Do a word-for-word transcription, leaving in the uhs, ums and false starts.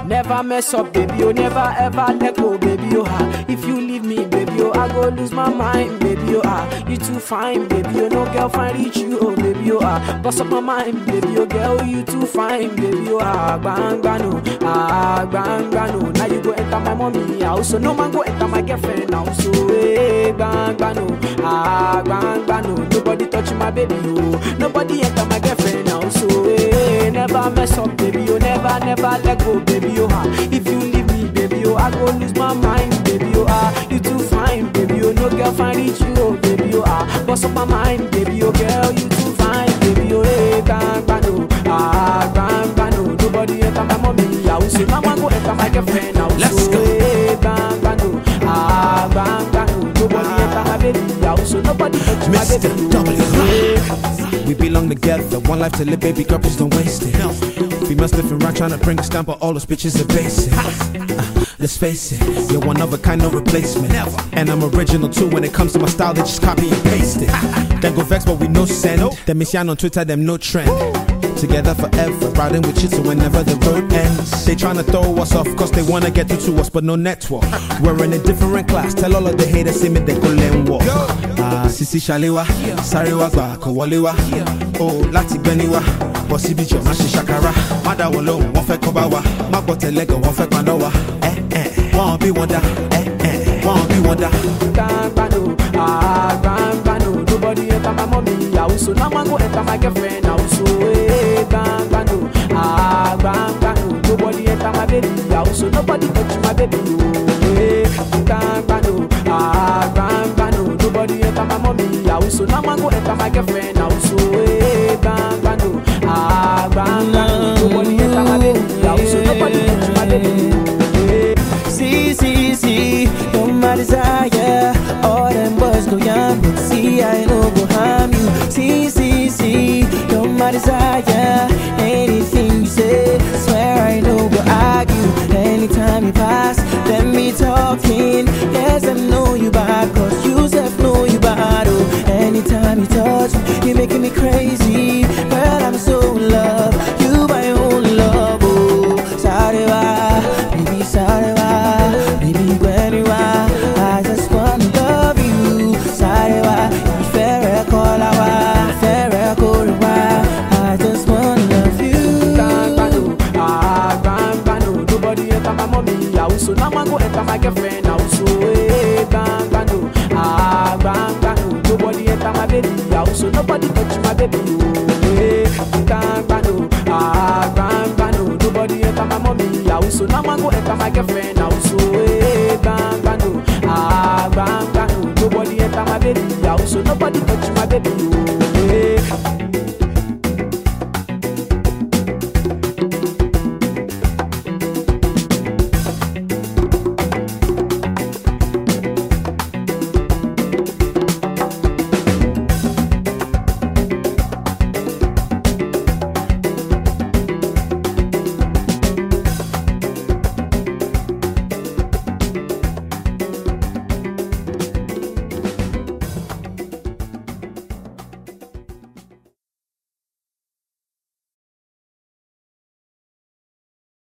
Never mess up, baby, oh, never ever let go, baby, oh, ah. If you leave me, baby, oh, I go lose my mind, baby, oh, ah. You too fine, baby, oh, no girl find reach you, oh, baby, oh, ah. Bust up my mind, baby, oh, girl, you too fine, baby, oh, ah. Bang, bang, no, ah, bang, bang, no. Now you go enter my mommy house, so no man go enter my girlfriend now, so, hey, bang, bang, no, ah, bang, bang, no. Nobody touch my baby, oh. Nobody enter my girlfriend now, so, hey, never mess up, baby, oh, never, never let go, baby, oh, ah. If you leave me, baby, oh, I go lose my mind, baby, oh, ah. You too fine, baby, oh, no girl find reach you, oh, baby, oh, ah. Bust up my mind, baby, oh, girl, you too fine, baby, oh, hey, bang, bang, no, ah, bang, bang, no. Nobody enter my mommy house, so now I go enter my girlfriend house, Let's so, go. hey, bang, bang, no, ah, bang, bang, no. Nobody enter my baby house, so nobody touch my Mister baby, W. oh, We belong together, one life to live, baby girl, please don't waste it. Females sniffing around trying to bring a stamp, but all those bitches are basic. Uh, let's face it, you're one of a kind, no replacement. And I'm original too, when it comes to my style, they just copy and paste it. Then go vex, but we no send. Them miss on Twitter, them no trend. Together forever, riding with you till whenever the road ends. They tryna throw us off cause they wanna get through to us, but no network. We're in a different class, tell all of the haters, see me, they go learn walk. Ah, Sisi Shalewa, Sarewa Gba, Kowalewa. Oh, Lati Beniwa, Bossy Bijo, Mashi Shakara. Mada Wolo, wọ́n fẹ́ kọ́ba wa. Má gbọ́ tẹ̀lẹ́gàn, wọ́n fẹ́ paná wa. Eh, eh, wọ́n bí wọ́n dá. Eh, eh, wọ́n bí wọ́n dá. bang, bang, no, ah, bang, bang, no. Nobody enter my mommy house, so now I go enter my girlfriend house, so, hey, bang, bang, no, ah, bang, bang, no. Nobody enter my baby house, so nobody touch my baby, oh, hey, bang, bang, no, ah, bang, bang, no. Nobody enter my mommy house, so now I go enter my girlfriend house, so, hey, bang, bang, no, ah, bang, bang, no. Nobody enter my baby house, so nobody touch my baby, oh, hey. See, see, see, you're my desire. All them boys go young, but see, I know go harm you. See, see, see, you're my desire. Anything you say, swear I know go argue. Anytime you pass, let me talking. Yes, I know you bad, cause you self know you bad. Oh, anytime you touch me, you're making me crazy. But I'm so in love, you my own love. Oh, sorry, baby, sorry. Baby, when you are, I just wanna love you. Sorry, why? You fair, call our fair, call I just wanna love you. Bang, bang, no, ah, bang, bang, no. Nobody enter my mommy house, so now I go enter my girlfriend house, so, hey, bang, bang, no, ah, bang, bang, no. Nobody enter my baby house, so nobody touch my baby, oh, hey, bang, bang, no, ah, bang, bang, no. Nobody enter my mommy house, so now I go enter my girlfriend house, so, hey, bang, bang, no, ah, bang, bang, no. Nobody enter my baby house, so nobody touch my baby, oh.